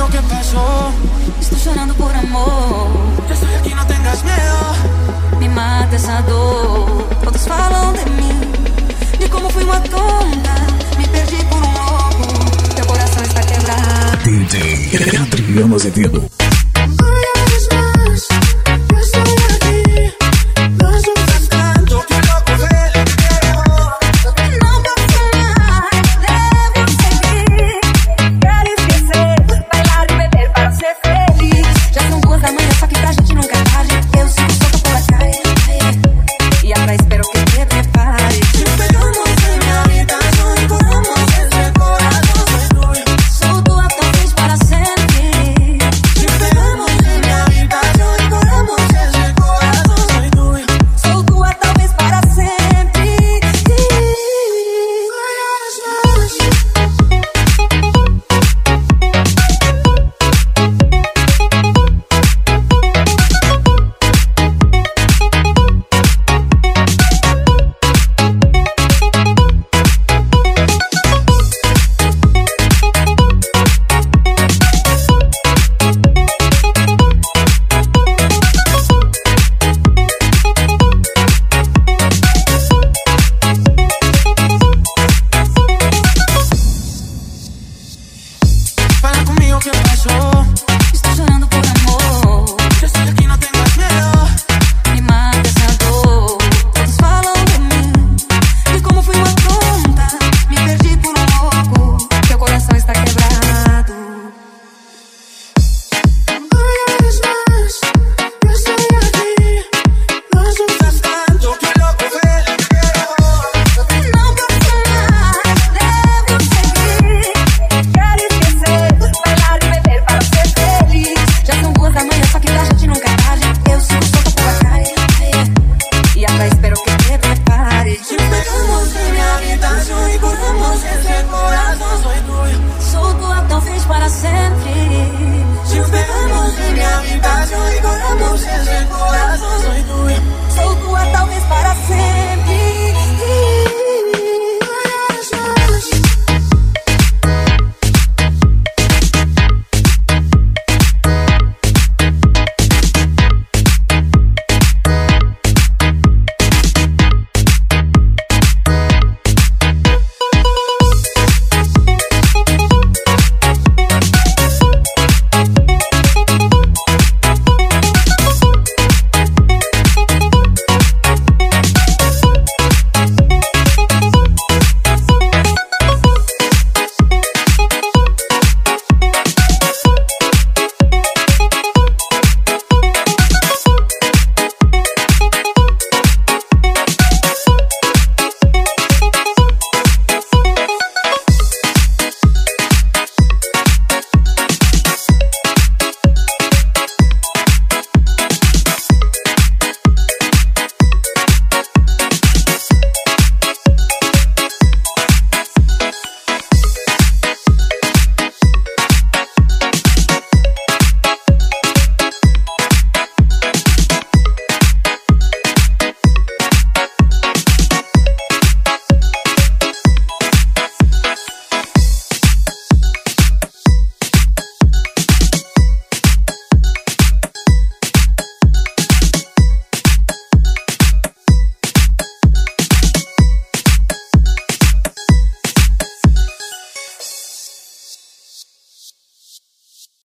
conmigo, ¿qué pasó? Estoy llorando por amor. Yo estoy aquí, no tengas miedo. Me mata essa dor. Todos falam de mim, de como fui uma tonta. Me perdi por um louco. Teu coração está quebrado. DJ Adriano Azevedo. ¿Qué pasó? Estoy llorando por amor. Yo estoy aquí, no tengas miedo. Me mata essa dor. Todos falam de mim, de como fui uma tonta. Me perdi por um louco. Teu coração está quebrado. Una vez más, yo estoy aquí. Nos gustas tanto que loco fue el que erró. Não passa mais, devo seguir. Quero esquecer, bailar e beber para ser feliz. Já são 2 da manhã, só que pra gente nunca é tarde. Eu sigo solta pela calle e atrás espero que te prepare. Si pegamos en mi habitación y cortamos ese corazón, soy tuyo. Sou tua, talvez para sempre. Si pegamos en mi habitación y cortamos ese corazón, soy tuyo. Sou tua, talvez para sempre.